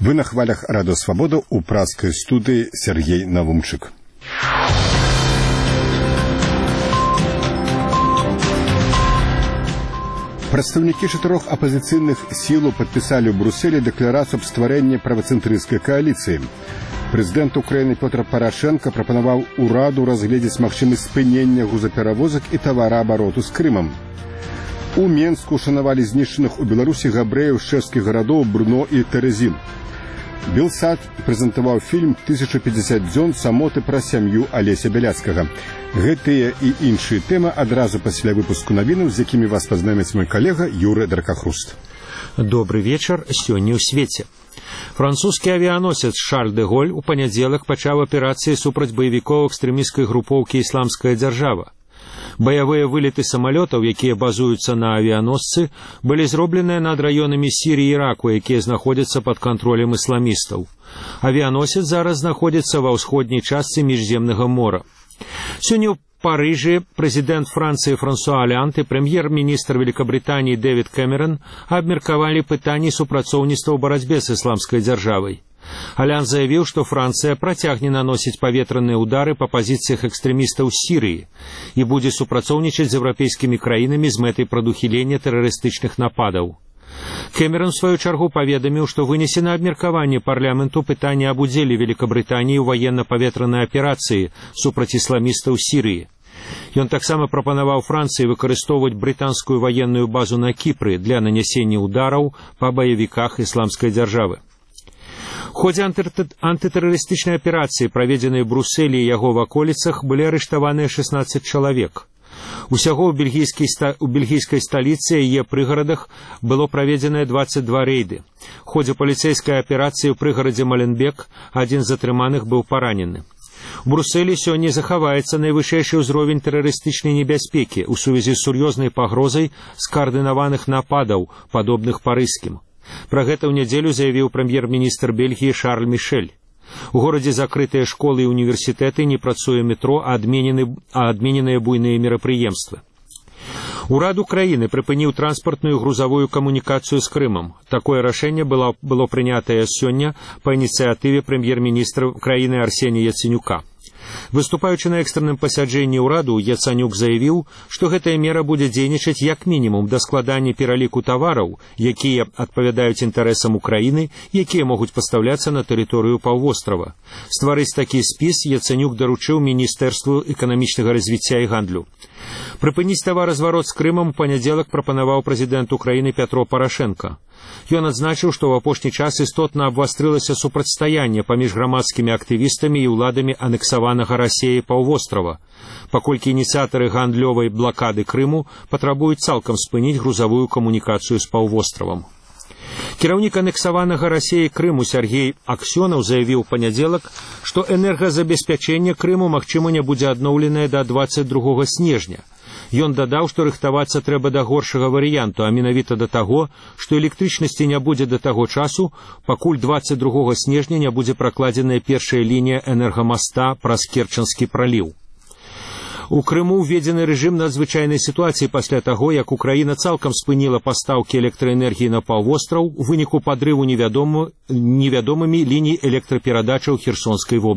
Вы на хвалях Радио Свобода у пражской студии Сергей Навумчик. Прадстаўнікі 4 апазіцыйных сілаў падпісалі ў Брюсселі дэкларацыю аб стварэнні правацэнтрысцкай кааліцыі. Прэзідэнт Украіны Пётр Парашенко прапанаваў ураду разгледзець магчымасць спынення грузаперавозак і тавараабароту з Крымам. У Менску шанавалі знішчаных у Беларусі габрэяў з чэшскіх гарадоў Брно і Тэрэзін. Белсад прэзентаваў фільм «1050 дзён самоты пра сям'ю Алеся Бяляцкага». Гэтыя і іншыя тэмы адразу пасля выпуску навінаў, з якімі вас пазнаміць мой калега Юры Дракахруст. Добрый вечер, сёння ў свеце. Французскі авіяносец Шарль де Голь у панядзелак пачаў аперацыі супраць баевікоў экстрэмісцкай групоўкі «Ісламская дзяржава». Баявыя вылеты самалётаў, якія базуюцца на авіяносцы, былі зробленыя над раёнамі Сіріі і Іраку, якія знаходзяцца пад кантролем ісламістаў. Авіяносец зараз знаходзіцца ва ўсходняй частцы Міжземнага мора. Сёння ў Парыжы прэзідэнт Францыі Франсуа Олянд і прэм'ер-міністр Великабрытаніі Дэвід Кэмерон абмеркавалі пытанні супрацоўніцтва ў барацьбе з ісламскай дзяржавай. Олянд заявіў, што Францыя працягне наносіць паветраныя ўдары па пазіцыях экстрэмістаў Сірыі і будзе супрацоўнічаць з еўрапейскімі краінамі з мэтай прадухілення тэрарыстычных нападаў. Кэмерон, у сваю чаргу, паведаміў, што вынесена абмеркаванне парламенту пытання аб удзеле Великабрытаніі ў ваенна-паветранай аперацыі супраць ісламістаў Сірыі. Ён таксама прапанаваў Францыі выкарыстоўваць брытанскую ваенную базу на Кіпры для нанясення ўдараў па баевіках ісламскай дзяржавы. У ходзе антытэрарыстычнай аперацыі, праведзенай у Брюсселі і яго ваколіцах, былі арыштаваныя 16 чалавек. Усяго ў бельгійскай сталіцы і яе прыгарадах было праведзенае 22 рэйды. У ходзе паліцэйскай аперацыі ў прыгарадзе Маленбек адзін з затрыманых быў паранены. У Брюсселі сёння захаваецца найвышэйшы ўзровень тэрарыстычнай небяспекі ў сувязі з сур'ёзнай пагрозай скаардынаваных нападаў, падобных парыжскім. Пра гэта ў нядзелю заявіў прэм'ер-міністр Бельгіі Шарль Мішэль. У горадзе закрытыя школы і універсітэты, не працуе метро, а адмененыя буйныя мерапрыемствы. Урад Украіны прыпыніў транспартную і грузавую камунікацыю з Крымам. Такое рашэнне было прынятае сёння па ініцыятыве прэм'ер-міністра краіны Арсенія Яценюка. Выступаючы на экстранным пасяджэнні ўраду, Яцанюк заявіў, што гэтая мера будзе дзейнічаць як мінімум да складання пераліку тавараў, якія адпавядаюць інтарэсам Украіны, якія могуць пастаўляцца на тэрыторыю паўвострава. Стварыць такі спіс Яцанюк даручыў Міністэрству эканамічнага развіцця і гандлю. Прыпыніць таваразварот з Крымам у панядзелак прапанаваў прэзідэнт Украіны Пятро Парашенко. Ён адзначыў, што ў апошні час істотна абвастрылася супрацьстаянне паміж грамадскімі актывістамі і ўладамі анексаванага Расіяй паўвострава, паколькі ініцыятары гандлёвай блакады Крыму патрабуюць цалкам спыніць грузавую камунікацыю з паўвостравам. Кіраўнік анексаванага Расіяй Крыму Сергей Аксёнаў заявіў у панядзелак, што энергазабеспячэнне Крыму магчыма не будзе адноўленае да 22 снежня. Ён дадаў, што рыхтавацца трэба да горшага варыянту, а менавіта да таго, што электрычнасці не будзе да таго часу, пакуль 22 снежня не будзе пракладзеная першая лінія энергамаста праз Керчанскі праліў. У Крыму ўведзены рэжым надзвычайнай сітуацыі пасля таго, як Украіна цалкам спыніла пастаўкі электраэнергіі на паўвостраў у выніку падрыву невядомымі ліній электраперадачаў Херсонскай вобласці.